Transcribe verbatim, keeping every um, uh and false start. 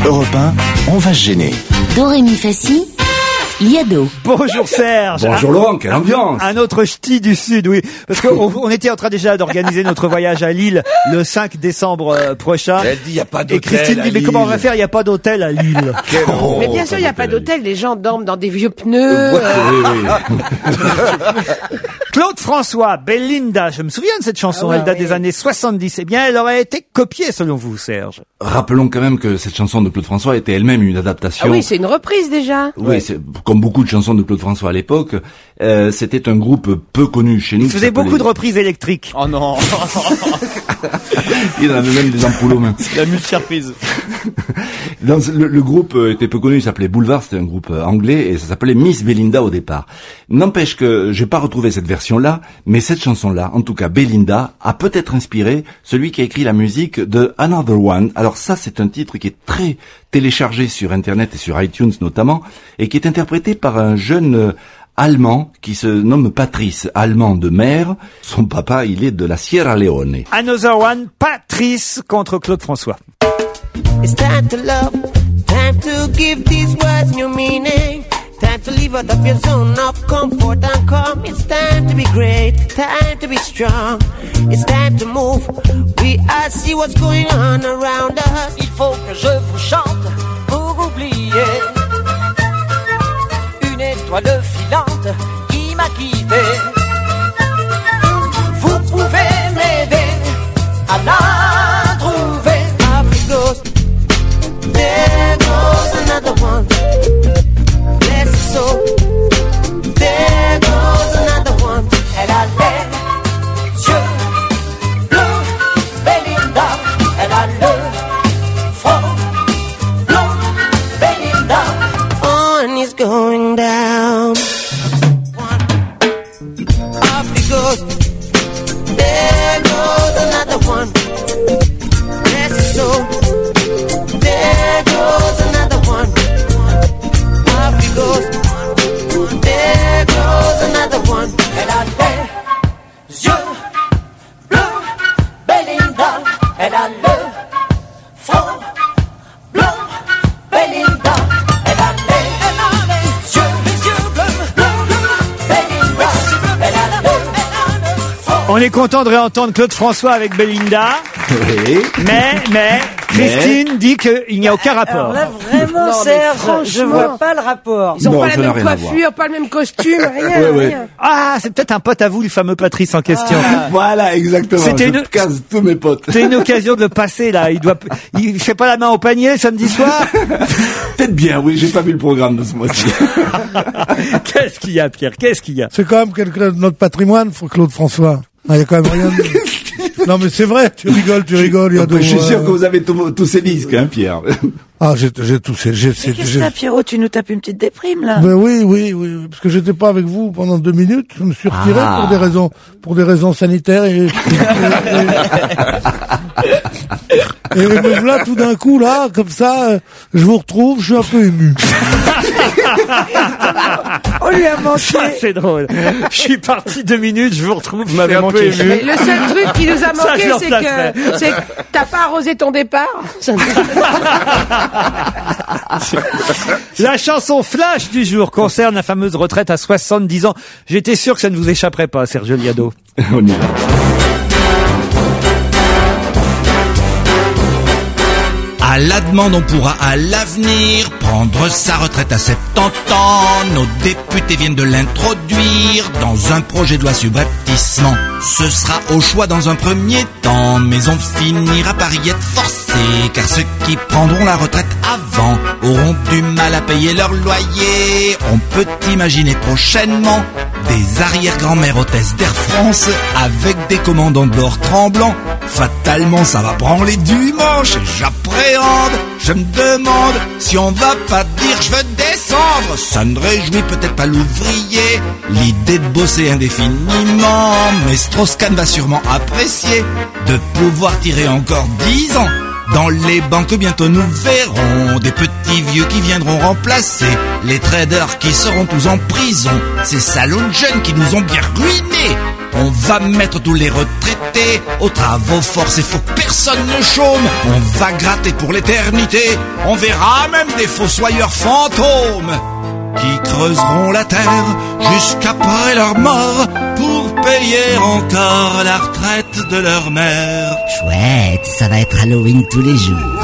Europe un, on va se gêner. Doremi Fassi, Liado. Bonjour Serge. Bonjour Laurent, quelle ambiance. Un autre ch'ti du Sud, oui. Parce qu'on on était en train déjà d'organiser notre voyage à Lille le cinq décembre euh, prochain. Elle dit, il n'y a pas d'hôtel. Et Christine dit, mais comment on va faire? Il n'y a pas d'hôtel à Lille. Oh, mais bien sûr, il n'y a pas d'hôtel. Les gens dorment dans des vieux pneus. Oui, oui. Claude François, Belinda, je me souviens de cette chanson, Ah ouais, elle date ouais. des années soixante-dix. Eh bien, elle aurait été copiée selon vous, Serge. Rappelons quand même que cette chanson de Claude François était elle-même une adaptation. Ah oui, c'est une reprise déjà. Oui, ouais. C'est comme beaucoup de chansons de Claude François à l'époque. Euh, c'était un groupe peu connu chez nous. Il faisait beaucoup de reprises électriques. Oh non. Il en avait même des ampoules aux mains. La multi-reprise. Dans le, le groupe était peu connu, il s'appelait Boulevard, c'était un groupe anglais et ça s'appelait Miss Belinda au départ. N'empêche que j'ai pas retrouvé cette version-là, mais cette chanson-là, en tout cas Belinda, a peut-être inspiré celui qui a écrit la musique de Another One. Alors ça, c'est un titre qui est très téléchargé sur Internet et sur iTunes notamment, et qui est interprété par un jeune euh, allemand qui se nomme Patrice, allemand de mère. Son papa, il est de la Sierra Leone. Another One, Patrice contre Claude François. It's time to love, time to give these words new meaning. Time to leave out of your zone of comfort and come. It's time to be great, time to be strong. It's time to move. We all see what's going on around us. Il faut que je vous chante pour oublier une étoile filante qui m'a quitté. Vous pouvez m'aider à la trouver. Up it goes, there goes another one. Bless her soul, there goes another one. Elle a les yeux bleus, Belinda. Elle a le front blond, Belinda. On is going down. One. Up it goes, there goes another one. Bless her soul, there goes another one. Up it goes, there goes another one. Elle a les yeux bleus, Belinda. Elle a le front blond, Belinda. Elle a les, elle a les yeux, les yeux bleus, bleus, Belinda. Elle a le, elle a le front. On est content de réentendre Claude François avec Belinda. Oui. Mais, mais, Christine dit qu'il n'y a aucun rapport. Alors là, vraiment, Non, mais Serge, franchement. je vois pas le rapport. Ils ont Non, pas la ça n'a même rien à coiffure, pas le même costume, rien, Ouais, ouais. rien. Ah, c'est peut-être un pote à vous, le fameux Patrice en question. Voilà, exactement. C'était Je une- case tous mes potes. C'est une occasion de le passer, là. Il doit, il fait pas la main au panier samedi soir. Peut-être bien, oui, j'ai pas vu le programme de ce mois-ci. Qu'est-ce qu'il y a, Pierre? Qu'est-ce qu'il y a? C'est quand même quelqu'un de notre patrimoine, Claude François. Il y a quand même rien de... Non mais c'est vrai, tu rigoles, tu rigoles. Il y a Je suis de- sûr que vous avez tous tous ces disques, hein, Pierre. Ah, j'ai j'ai tous ces... j'ai- Mais j'ai- qu'est-ce j'ai- que t'as, Pierrot? Tu nous tapes une petite déprime, là. Ben oui, oui, oui, oui, parce que j'étais pas avec vous pendant deux minutes. Je me suis retiré Ah. pour des raisons, pour des raisons sanitaires et, et, et, et me voilà tout d'un coup là, comme ça, euh, je vous retrouve, je suis un peu ému. On lui a manqué. Ça, c'est drôle. Je suis parti deux minutes, je vous retrouve, vous m'avez C'est un peu manqué. ému. Mais le seul truc qui nous a Ça, manqué, je le c'est replacerai. que, c'est que t'as pas arrosé ton départ. La chanson flash du jour concerne la fameuse retraite à soixante-dix ans. J'étais sûr que ça ne vous échapperait pas, Sergio Liado. On y va. À la demande, on pourra à l'avenir prendre sa retraite à soixante-dix ans. Nos députés viennent de l'introduire dans un projet de loi subrepticement. Ce sera au choix dans un premier temps, mais on finira par y être forcé, car ceux qui prendront la retraite avant auront du mal à payer leur loyer. On peut imaginer prochainement des arrière-grand-mères hôtesses d'Air France avec des commandants de bord tremblants. Fatalement, ça va branler du manche et j'appréhende. Je me demande si on va pas dire je veux descendre. Ça ne réjouit peut-être pas l'ouvrier, l'idée de bosser indéfiniment. Mais Strauss-Kahn va sûrement apprécier de pouvoir tirer encore dix ans. Dans les banques bientôt nous verrons des petits vieux qui viendront remplacer les traders qui seront tous en prison. Ces salauds de jeunes qui nous ont bien ruinés. On va mettre tous les retraités aux travaux forcés, faut que personne ne chôme. On va gratter pour l'éternité, on verra même des fossoyeurs fantômes qui creuseront la terre jusqu'après leur mort pour payer encore la retraite de leur mère. Chouette, ça va être Halloween tous les jours.